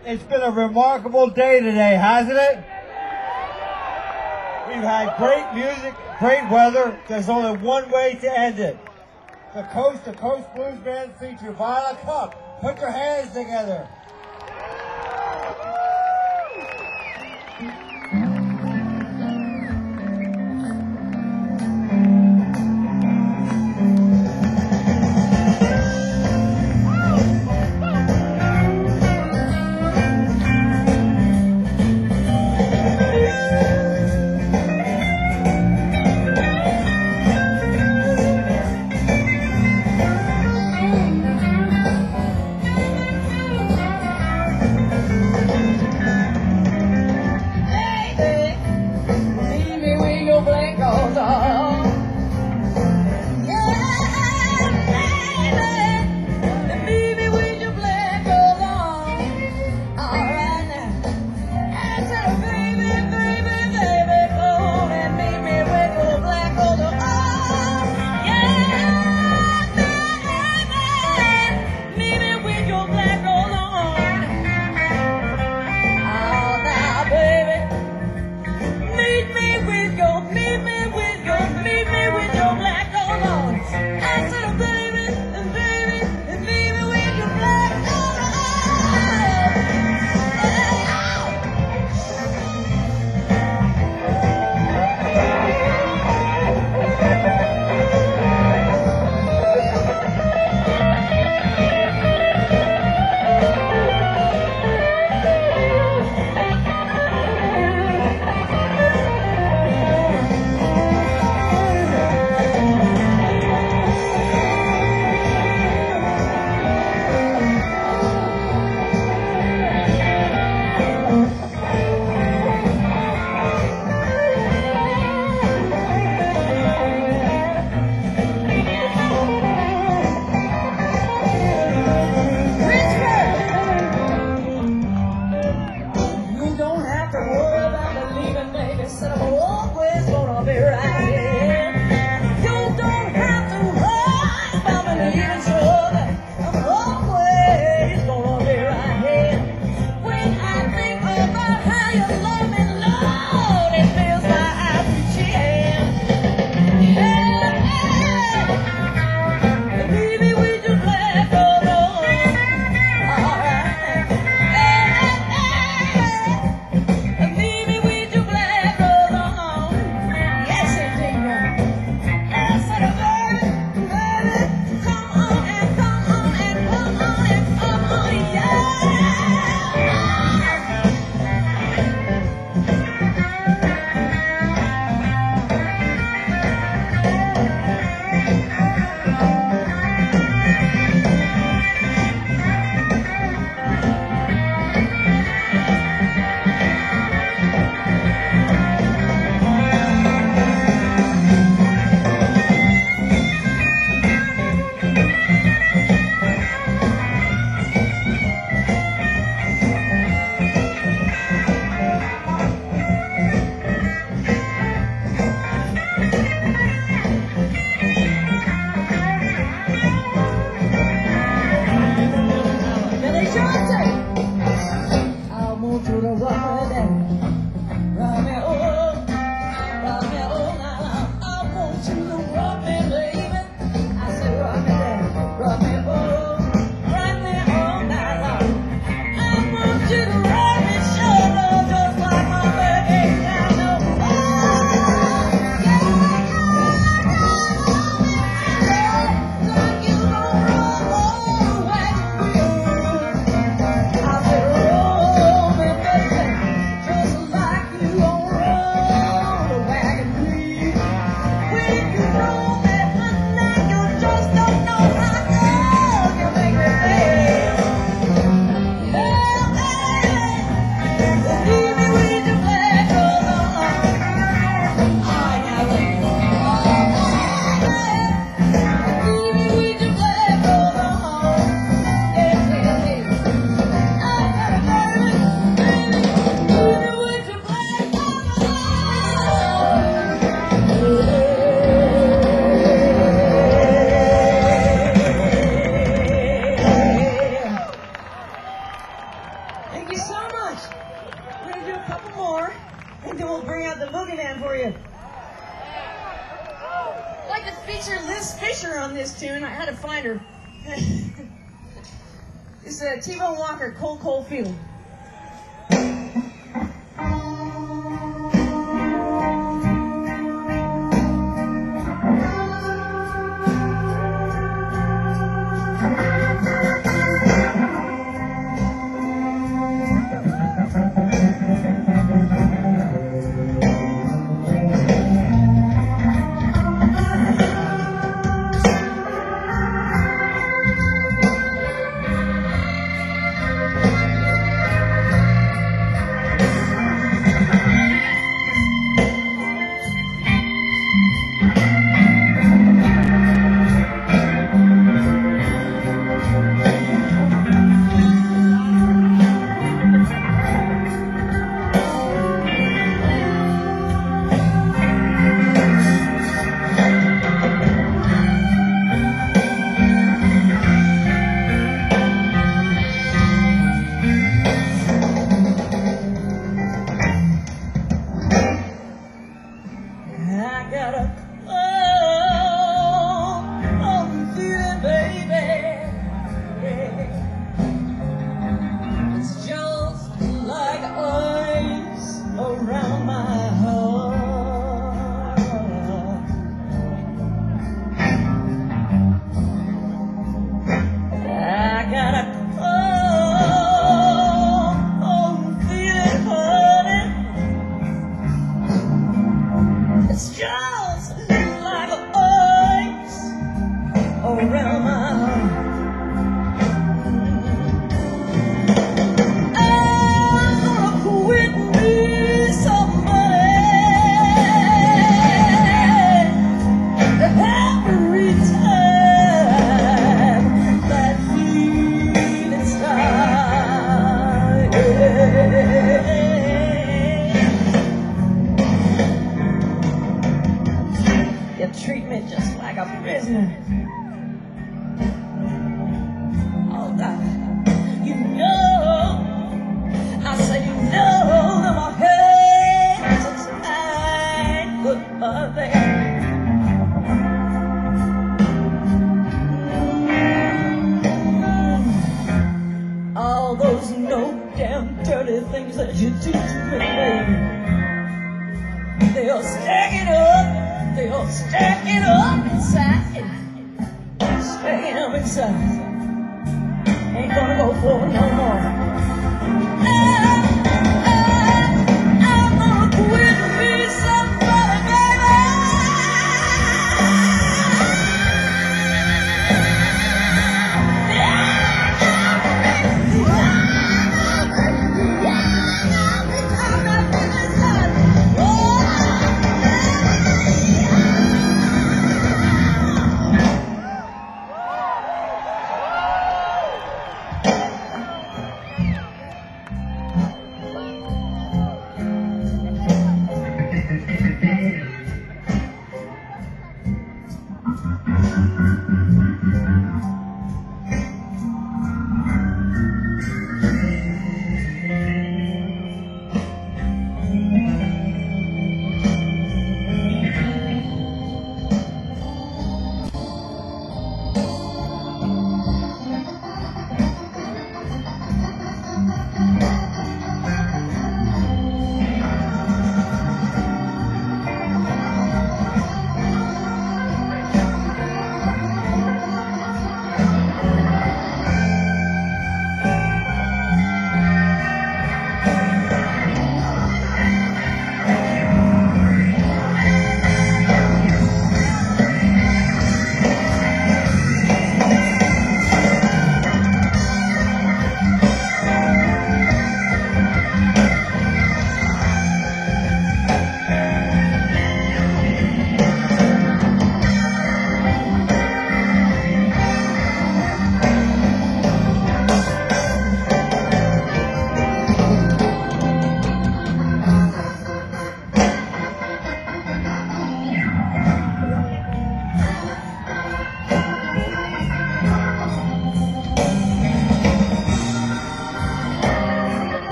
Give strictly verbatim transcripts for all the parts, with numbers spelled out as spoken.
It's been a remarkable day today, hasn't it? We've had great music, great weather. There's only one way to end it. The Coast to Coast Blues Band feature Violet Cup. Put your hands together. on this tune. I had to find her. It's uh, T-Bone Walker, Cold Cold Feeling.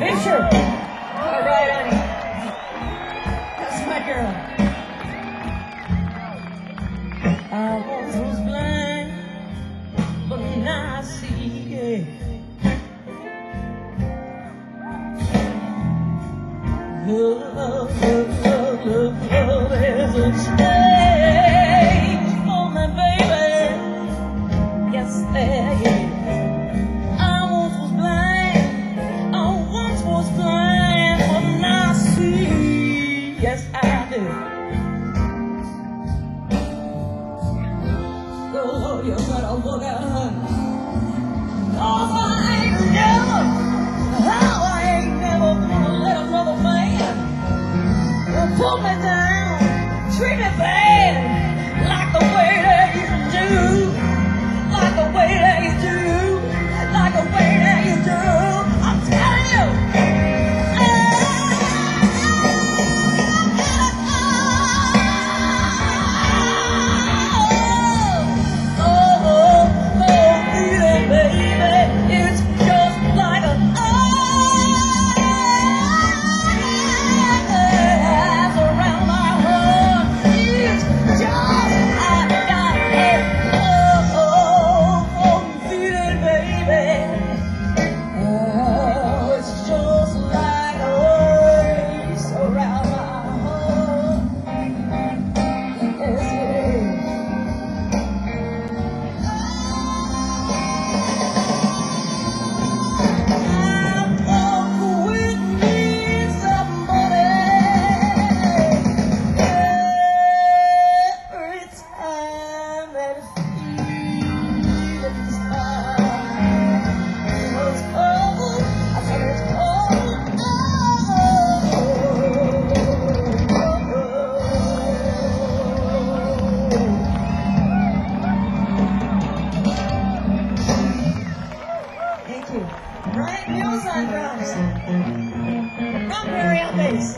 Fisher. All right, honey. That's my girl. I once was blind, but now I see. Yeah. Love, love, love, love, love, there's a change for me, baby. Yes, there is. I once was blind, I once was blind, but now I see. Yes, I do. Oh, you better look at her. 'Cause I ain't never, how I ain't never gonna let another man put me down, treat me bad, like the way that you do, like the way that you do, like the way that you do. I'm telling you. Oh, oh, oh, feeling, baby, it's just like a eyes around my heart. It's just I got it. Oh, oh, oh, feeling, baby. Oh, it's just like a lace around my heart. Yes, it is. Walk with me, somebody. Every time that it feels fine. It's cold. I said it's cold. Thank you. Ryan Mills on drums. Ron Perry on bass.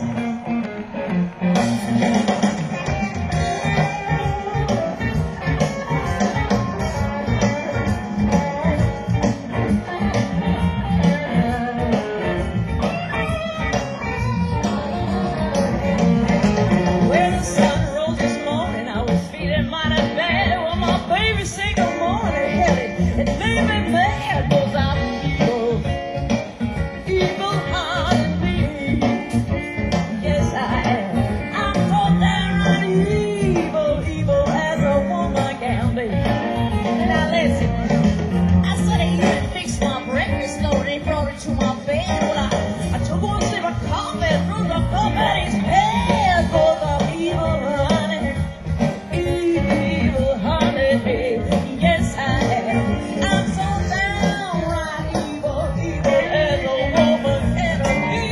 When the sun rose this morning, I was feeling mighty bad. When my baby said good morning, hell, it, it made me mad. 'Cause I'm evil, evil hearted me. Yes, I am. I'm so downright evil, evil as a woman can be. Now listen, I said I even fixed my breakfast, though they brought it to my bed. Well, I, I took one sip of coffee, threw the cup at his head. 'Cause I'm evil, honey, evil, honey. Yes, I am. I'm so downright evil, evil as a woman can be.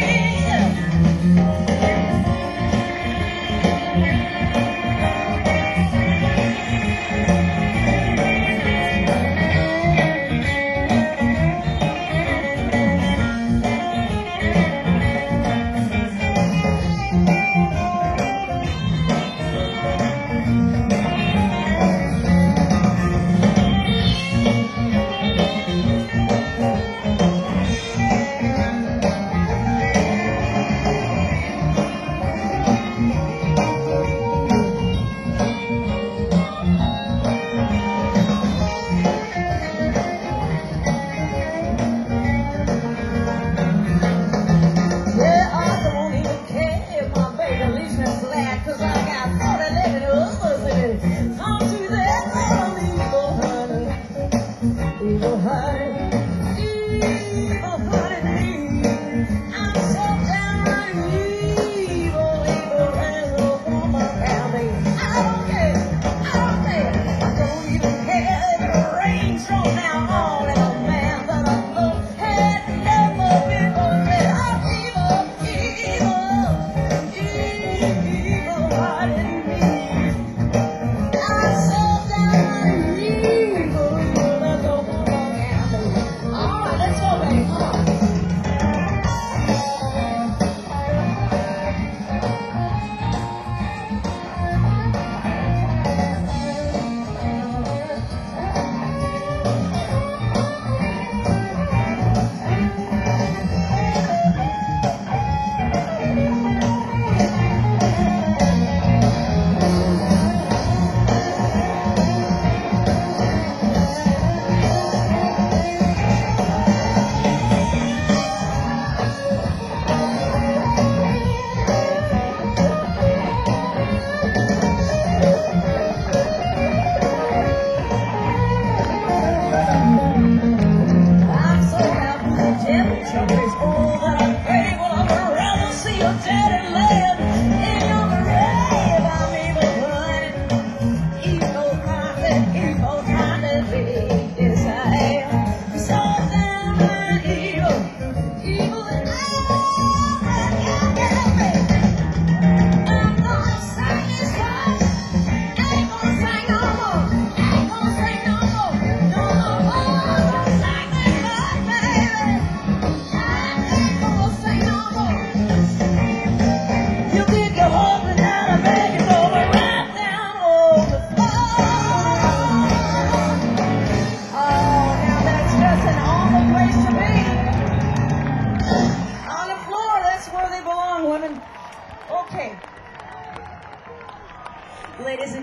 Yeah, I don't even care if my baby leaves me flat, 'cause I got forty living others in it. Come to that little evil honey, evil honey, evil honey. I'm so downright evil, evil as a woman can be. I don't care, I don't care, I don't even care if it rains from now on, and a man that I love had never been already. I'm evil, evil, evil hearted me. I'm so downright evil, evil as a woman can be.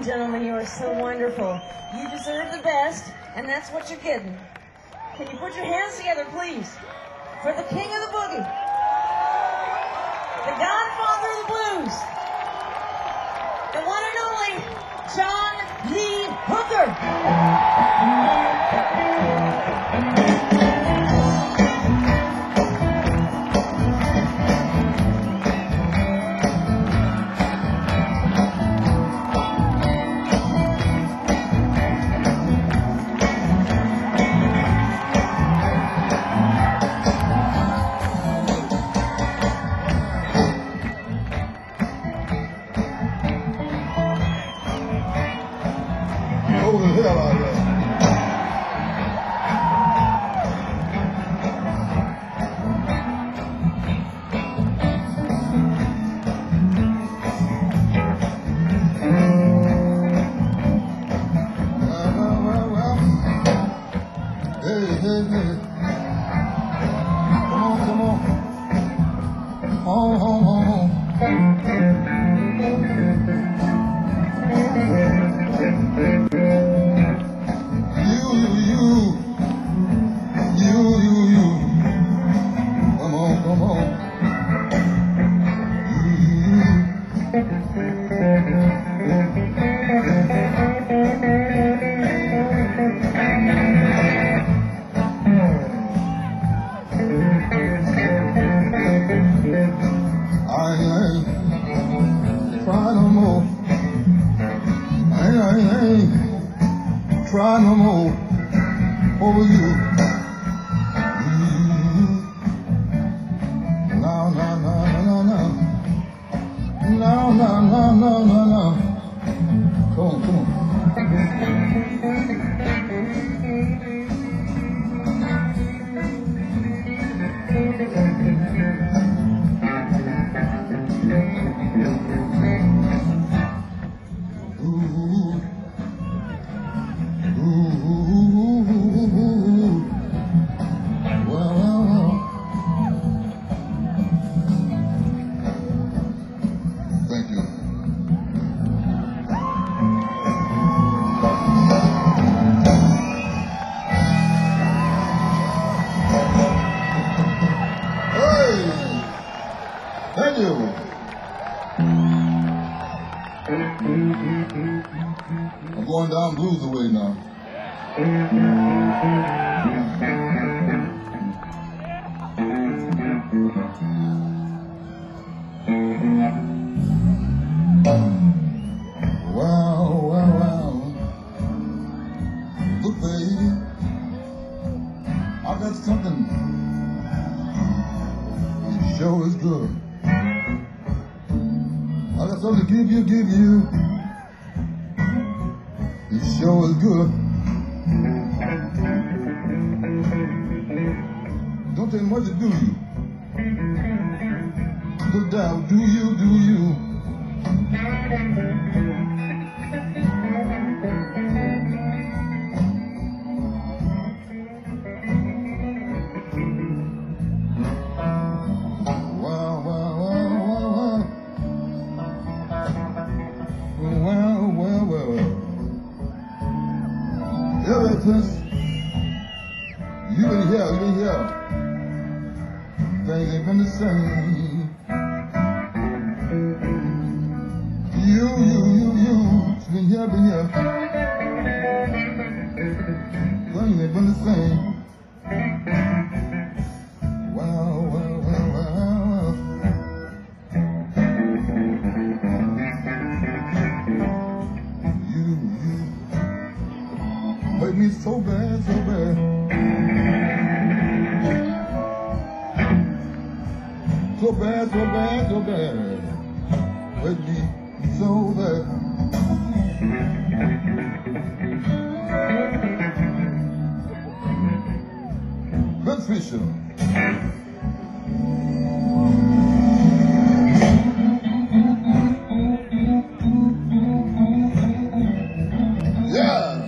gentlemen, you are so wonderful. You deserve the best, and that's what you're getting. Can you put your hands together, please, for the king of the boogie, the godfather of the blues, the one and only John Lee Hooker. Over the hell out of there. Well, well, well, well. Hey, hey, hey. Come on, come on. Home, home, home, home. You, you, you. You, you, you. Come on, come on. I ain't try no more. I ain't, I ain't try no more over you. No, no, no, no, no, no. No, no, no, no, no, no. Come on, come on. Ooh, ooh, ooh, ooh, ooh. Well, well, well. Thank you. Hey! Thank you. I'm going down blues away now. Wow, wow, wow. Look, baby, I got something. It sure is good. I got something to give you, give you. It sure is good. Don't take much to do you. Look down, do you, do you. Wow, wow, wow, wow, wow. Well, well, well, well. Ever since you been here, you been here, things ain't been the same. You, you, you, you, been here, been here, things ain't been the same. Wow, wow, wow, wow, wow. You, you. Hurt me so bad, so bad. So bad, so bad, so bad. Hurt me so bad. Vince Fisher. Yeah.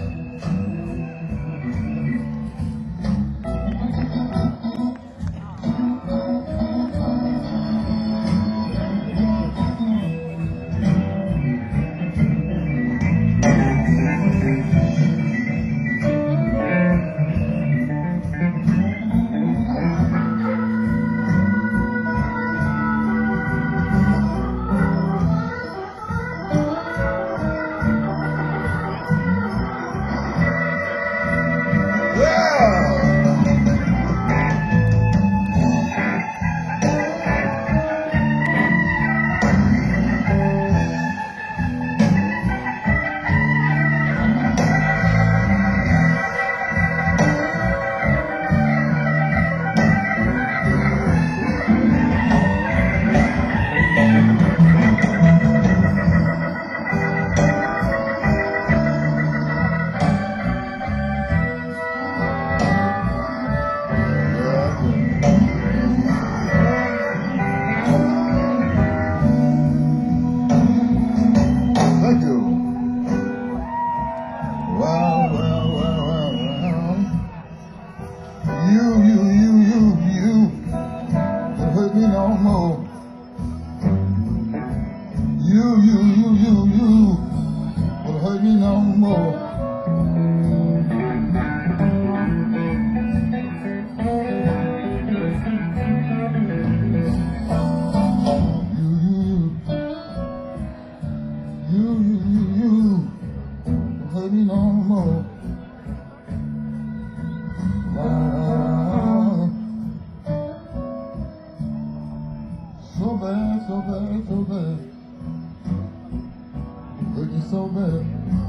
so bad.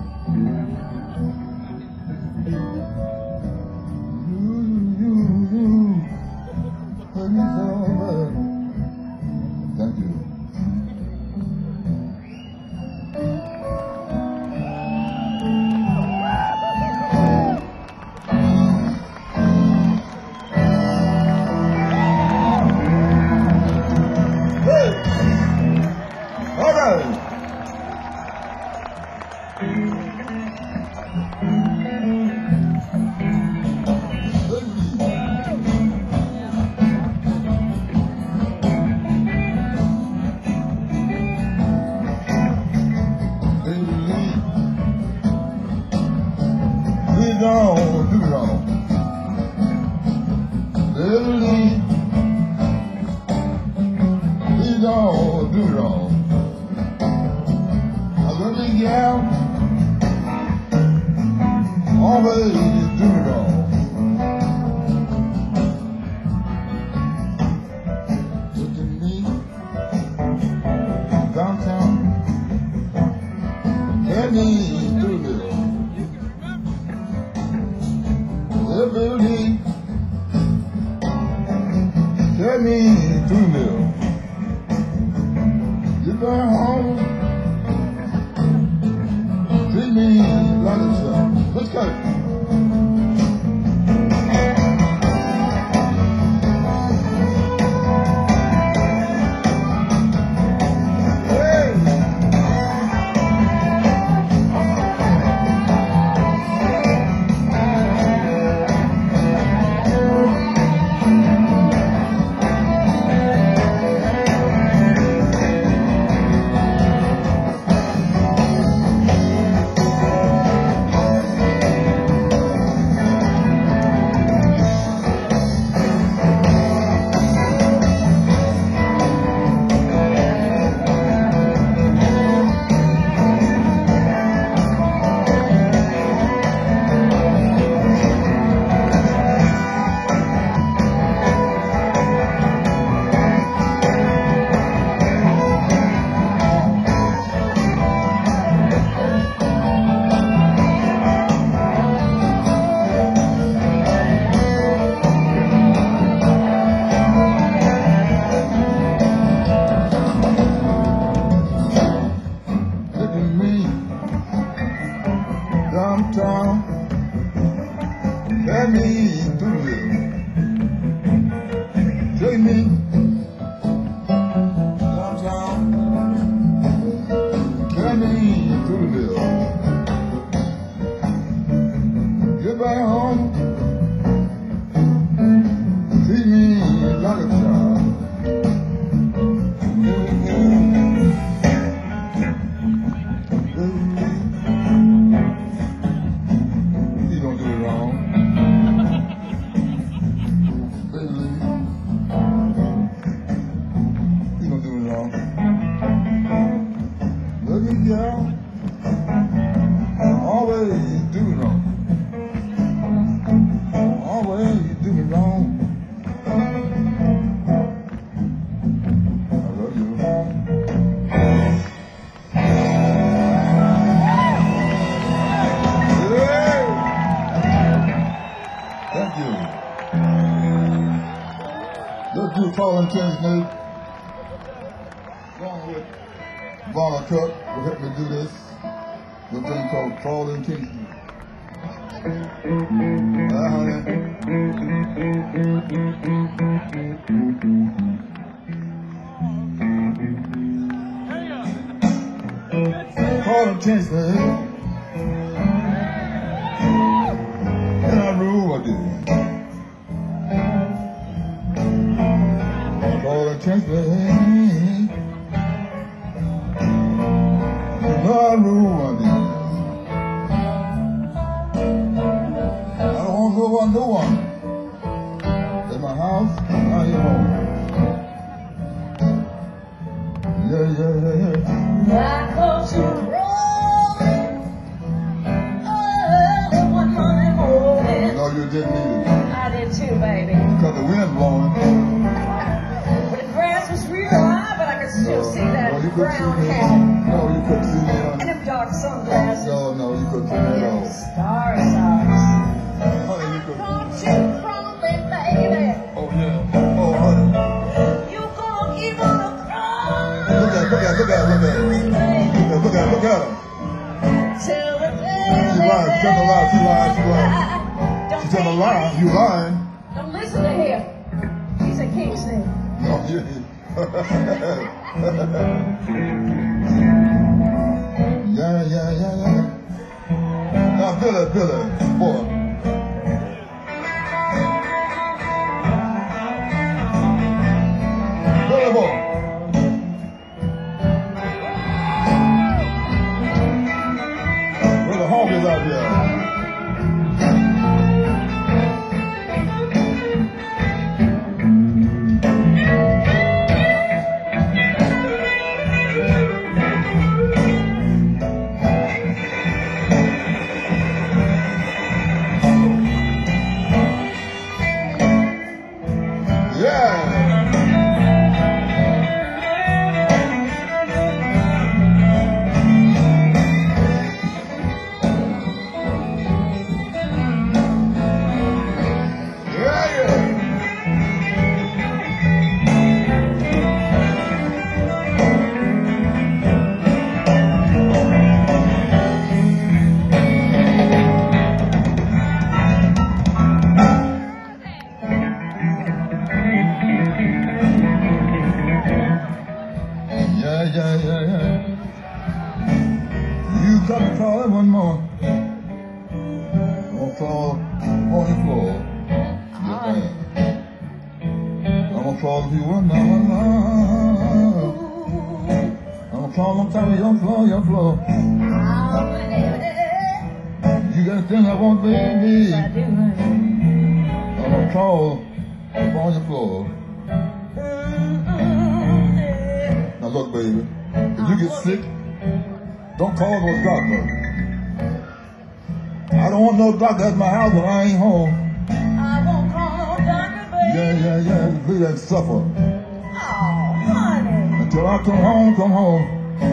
You, you, you hurt me so bad. Thank you. All right. We don't do wrong. Lily, we don't do wrong. I love you, gal. Always do wrong. Look at me downtown. Tell me do little. Liberty, tell me to live. You going home, treat me like a child. Let's go. Downtown, tell me to live. Take me downtown, tell me to live. Get back home, treat me like a child. Girl, always do me wrong. Always do me wrong. I love you. Yeah. Thank you. Let's do Fallen Tennis, Nate. Going with Vonna Cook will help me do this. The thing called Fallen Kingston. Uh, honey. Fallen Kingston. And I rule what I do. Fallen Kingston. I rule what I do. I don't want no one, no one. In my house, I ain't home. Yeah, yeah, yeah, yeah. I caught you rolling early one Monday morning. No, you didn't need it. I did too, baby. Because the wind's blowing. But the grass was real high, but I could still see that you couldn't see brown me. hat, No, you couldn't see me. and Honey. them dark sunglasses. No, no, you couldn't see me at all. Star socks. Honey, you couldn't. Won't you promise, baby? Oh yeah. Oh honey. You gonna keep on crying? Look at, look at, look at, look at. Look at, look at her. Till the day She lying, she telling a lie, she lying, she lying. Don't She telling a take lie, it. you lying. Don't listen to him. He's a Kingston. No, you. Yeah, yeah, yeah, yeah. Now, Billy, Billy, boy. Billy, boy. Where the hog is out here? Yeah, yeah, yeah, yeah. You got to call it one more. I'm gonna crawl on the floor. Yes, ma'am. I'm gonna crawl if you want now, one more. I'm gonna crawl on top of your floor, your floor. You got a thing I want, baby. I do, honey. I'm gonna crawl up on your floor. Now look, baby, if you get sick, don't call no doctor. I don't want no doctor at my house when I ain't home. I won't call no doctor, baby. Yeah, yeah, yeah, just leave that suffer. Oh, honey. Until I come home, come home.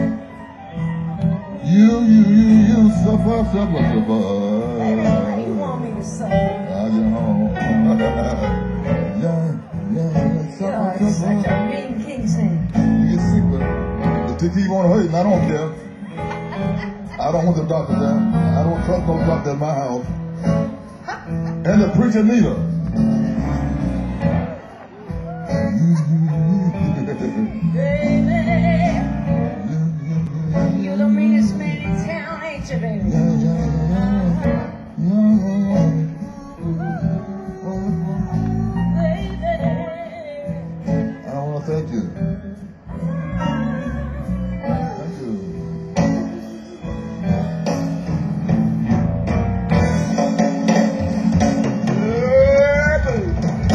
You, you, you, you, suffer, suffer, suffer. Baby, how you want me to suffer? I get home. Yeah, yeah, yeah, suffer, You're such suffer. a mean Kingston. You get sick with it. But they keep on hurting, I don't care. I don't want the doctor there. I don't trust no doctor in my house. And the preacher neither. Baby, you're the meanest man in town, ain't you, baby? Yeah, yeah, yeah, yeah, yeah. Baby. I want to thank you. Thank you. Yeah, baby.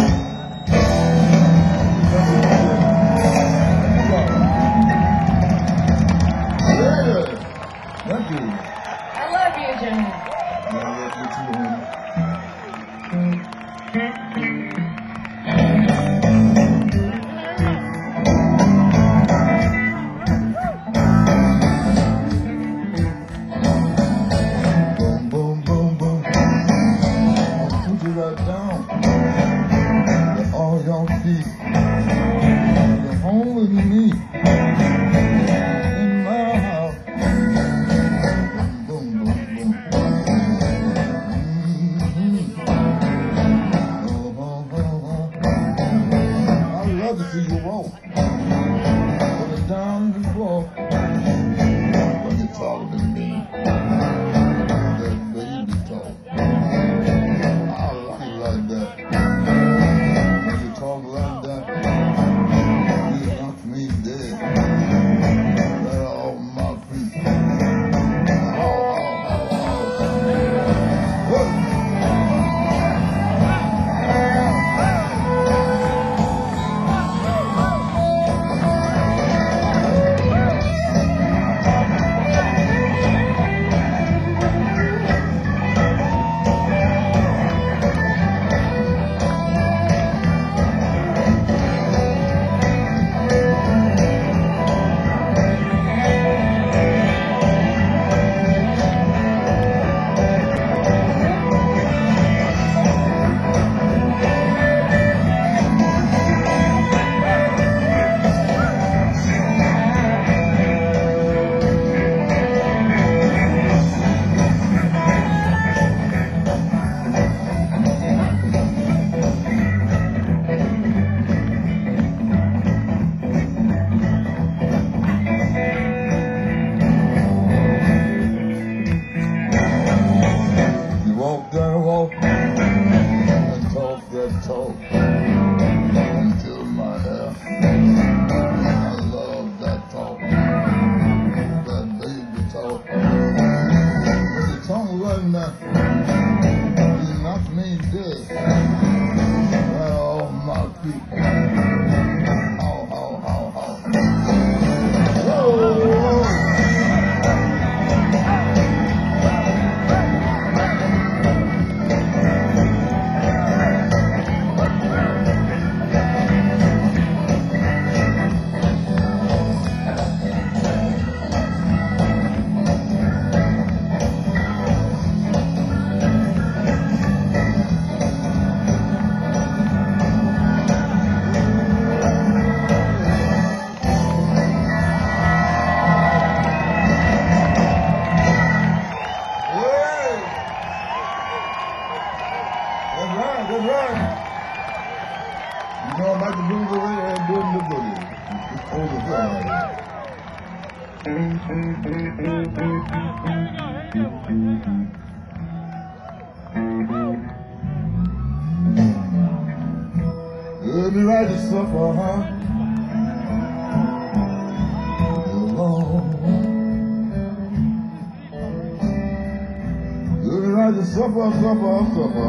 Yeah. Thank you. I love you, Jimmy. Yeah, I love you too, honey. Boom, boom, boom, boom. Put you right down. Let all y'all see. You're home with me. In my house. Boom, boom, boom. Mhm. Oh, oh, oh, oh. I love to see you walk. Put it down the floor. When you're taller than me. That baby talk. I like it like that. When you talk like that, you knock me dead. Right off my feet. Oh, oh, oh, oh. Whoa. talk. Until my hair. I love that talk. That baby talk. But the tongue wasn't that. He knocked me dead. Right off my feet. How, how, how, how. Whoa! Good run. You know I'm about to move away and doing the boogie. It's over there. Let me ride the suffer, huh? Let me ride the suffer, suffer, suffer.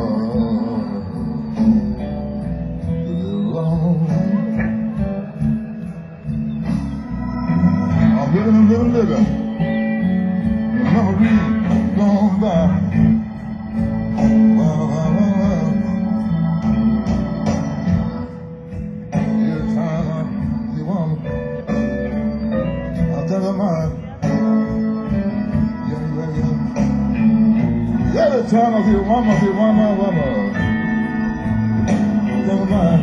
I'm living a little living. The memory gone by. Well, well, well, well. Every time I see one, I tell her mine. Yeah, yeah, yeah. Every time I see one, I see one, one, one, one. I tell her mine.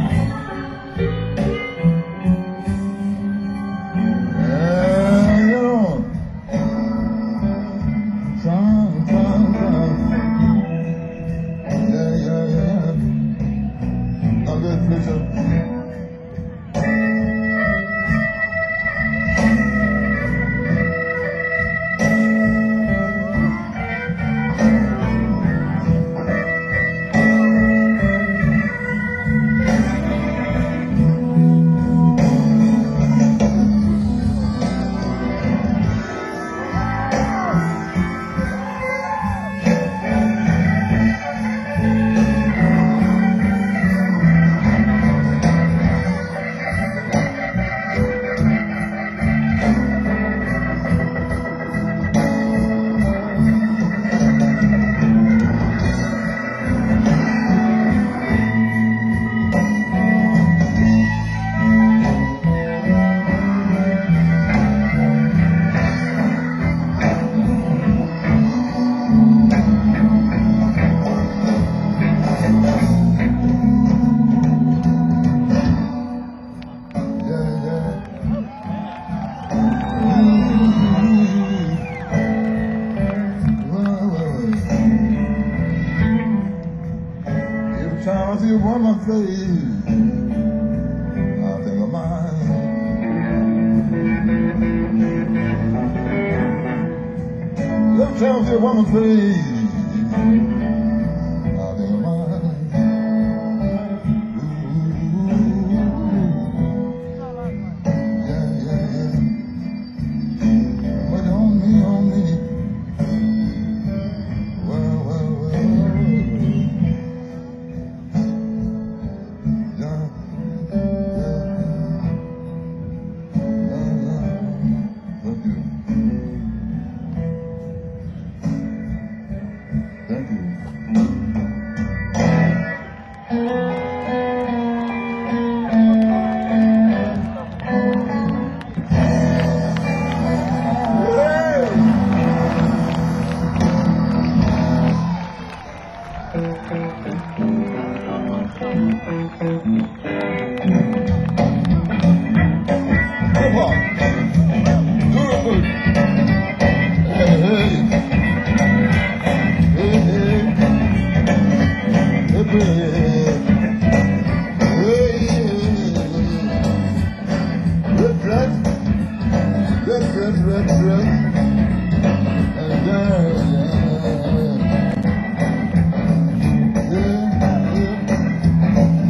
Every time I see a woman face, I think of mine. Every time I see a woman face, I think of mine. Ooh, yeah, yeah, yeah. But on me, on me. Well, well, well. Thank you. Hip hop. Beautiful. Hey, hey. Hey, hey. Hey, hey. Hey, hey. Red dress. Red dress, red dress. And down. Yeah, yeah.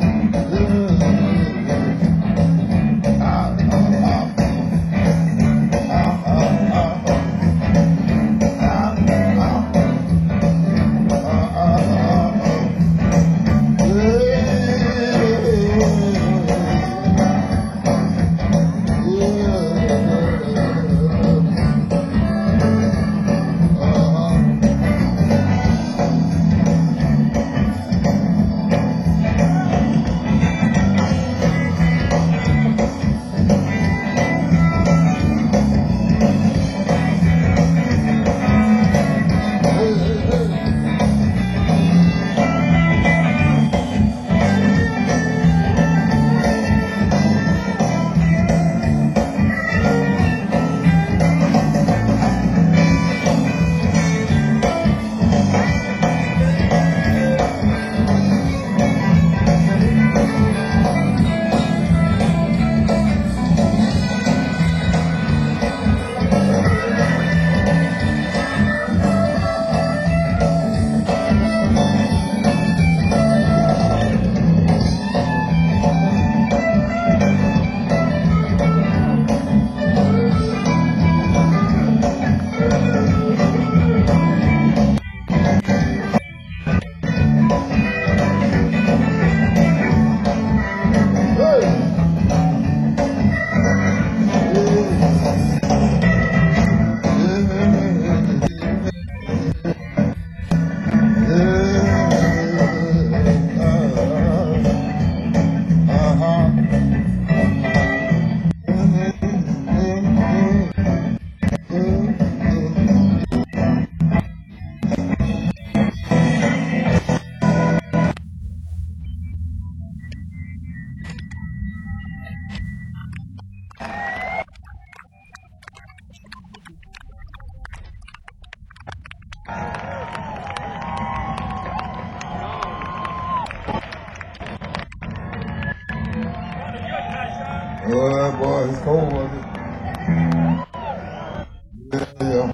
Oh, boy, it's cold, wasn't it? Yeah.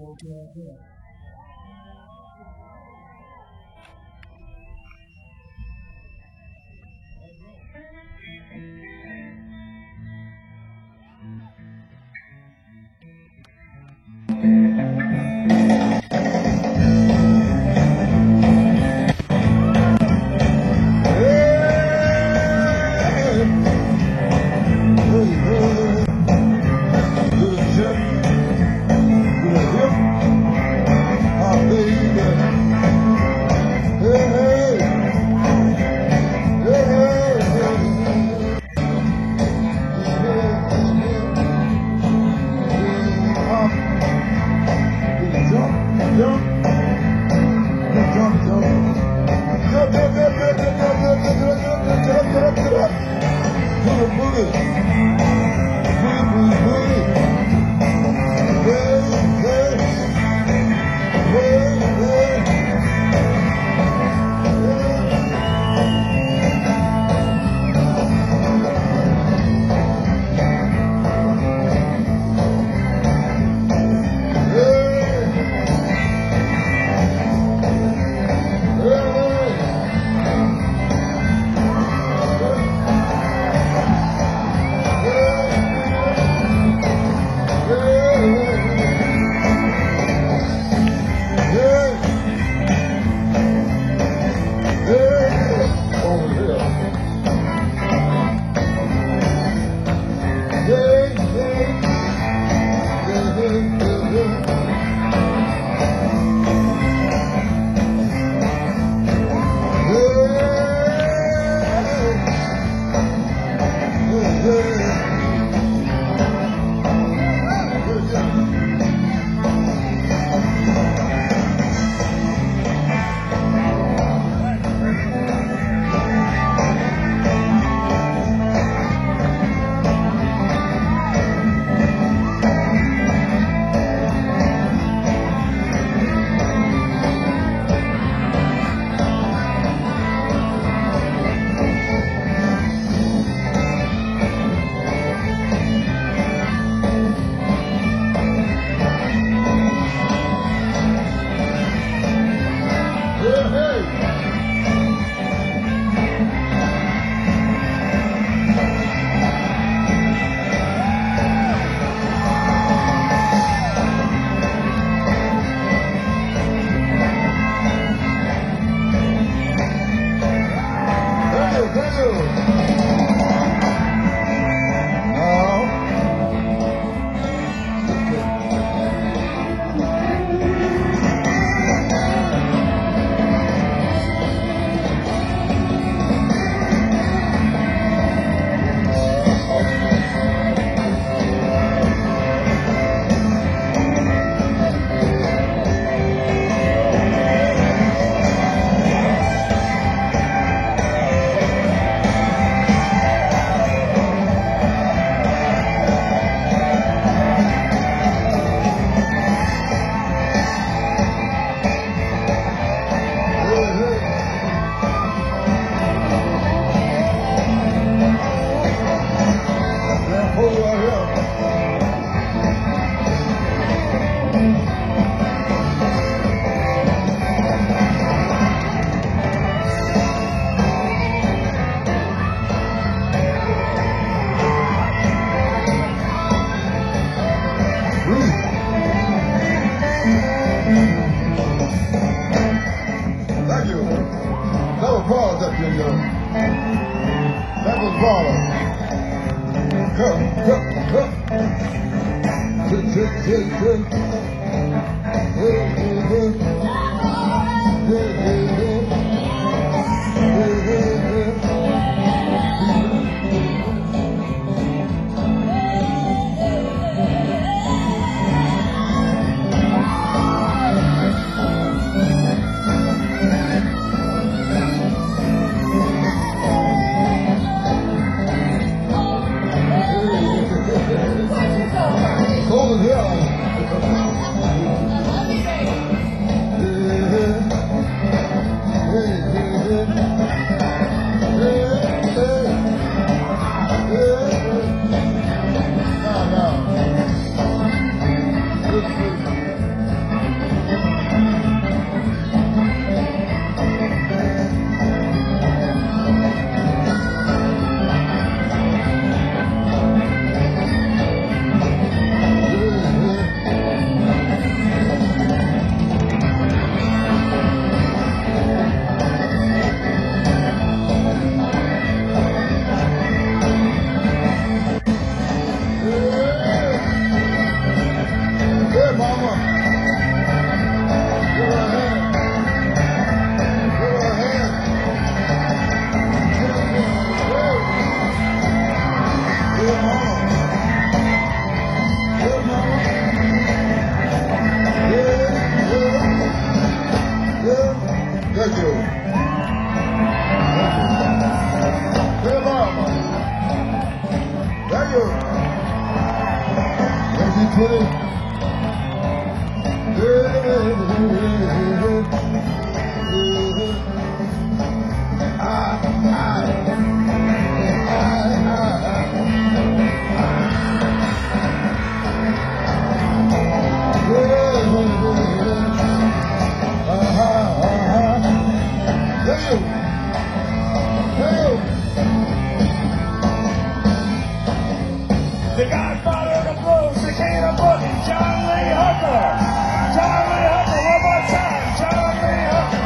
Thank you. That was Paul up here, yo. That was Paul. Come, come, come. Tick, tick, tick, tick. Hey, hey, hey. Hey, hey, hey. Hey, hey, hey. Cold as hell. Yeah. The Godfather of the Blues, the King of the Boogie, John Lee Hooker. John Lee Hooker, one more time. John Lee Hooker.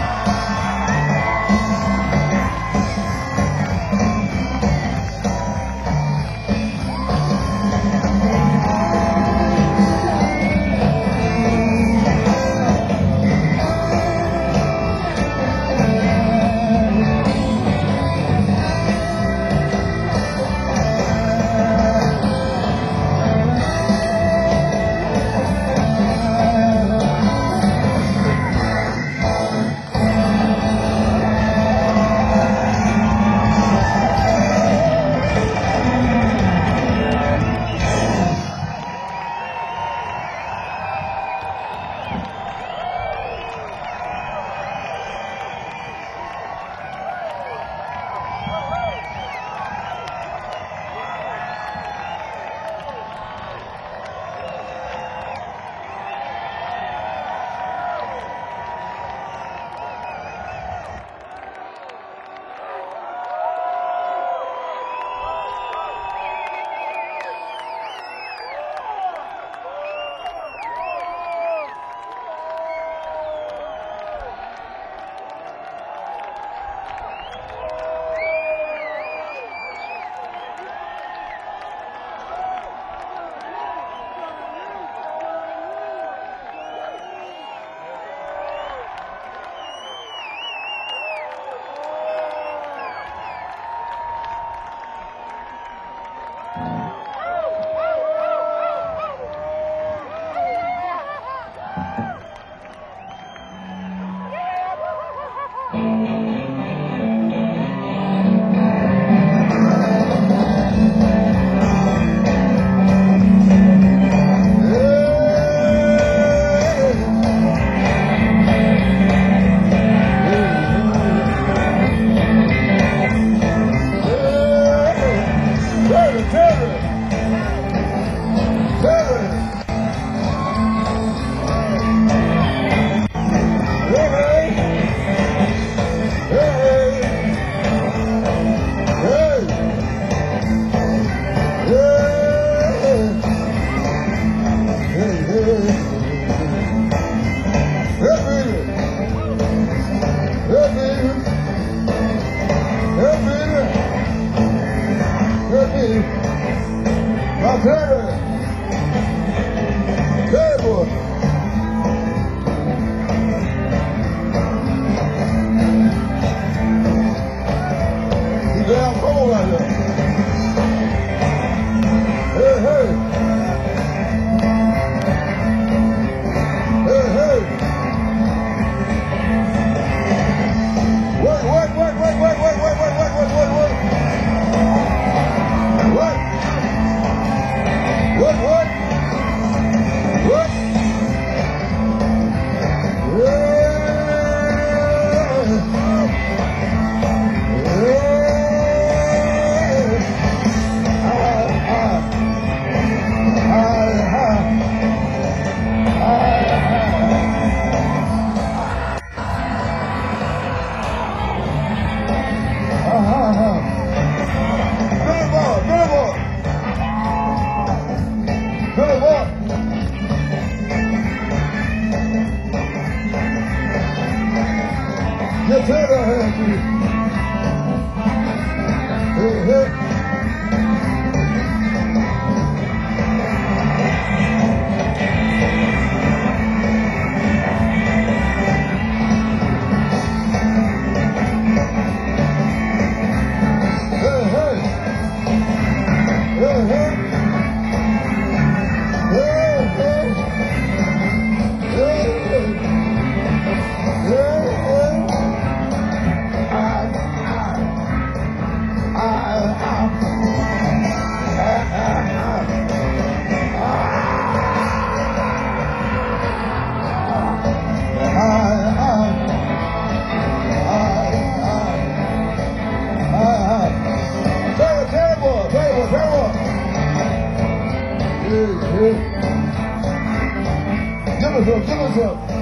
Give us a, give us a.